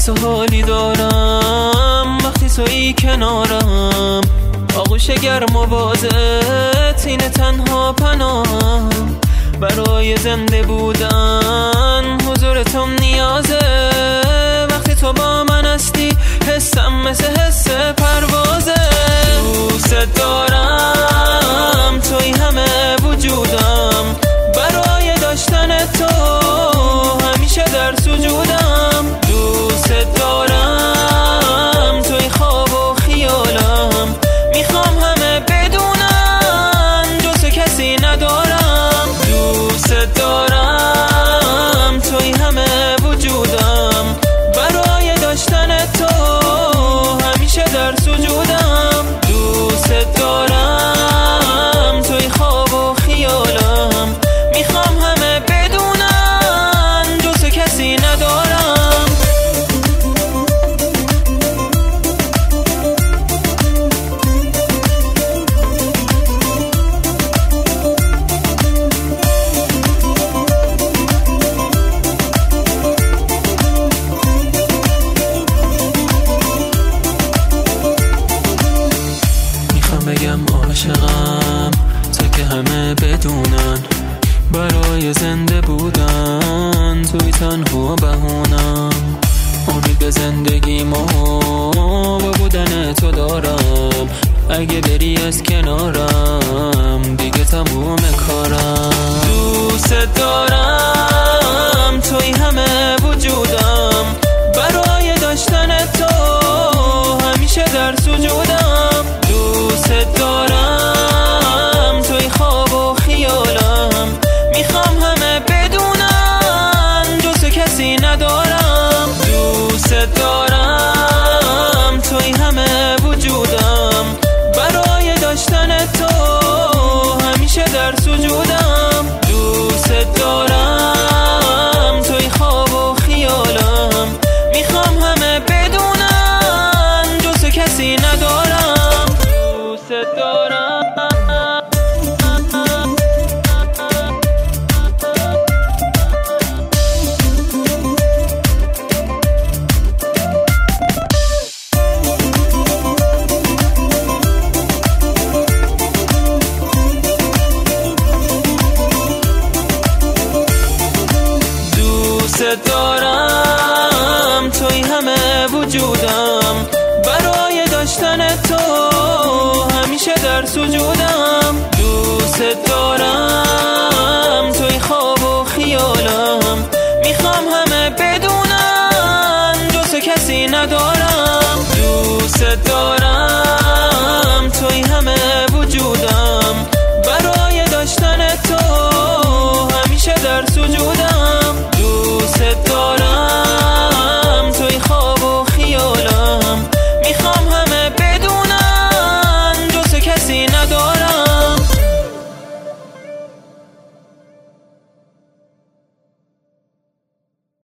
تو حالی دارم وقتی تویی کنارم، آغوش گرم و بازت اینه تنها پناهم. برای زنده بودن حضور تو نیازه، وقتی تو با من هستی حسم مثل حس پروازه. دوست دارم توی همه وجودم، برای داشتن تو همیشه در سجودم. دوست دارم توی خواب و خیالم، میخوام همه بدونن جز کسی ندارم. دوست دارم توی همه وجودم، برای داشتن تو همیشه در سجودم. دوست دارم توی خواب و خیالم، میخوام همه بدونن جز کسی ندارم. بگم عاشقم تا که همه بدونن، برای زنده بودن توی تنها بهونم. امید به زندگیمو با بودن تو دارم، اگه بری از کنارم دیگه تموم کارم. دوست دارم توی همه وجودم، برای داشتن تو همیشه در سجودم. دوست دارم توی خواب و خیالم، میخوام همه بدونن جز کسی ندارم. دوست دارم توی همه وجودم، برای داشتن تو همیشه در سجودم. دوست دارم توی خواب و خیالم، میخوام همه بدونن جز کسی ندارم. دوست دارم دارم توی همه وجودم، برای داشتن تو همیشه در سجودم. دوست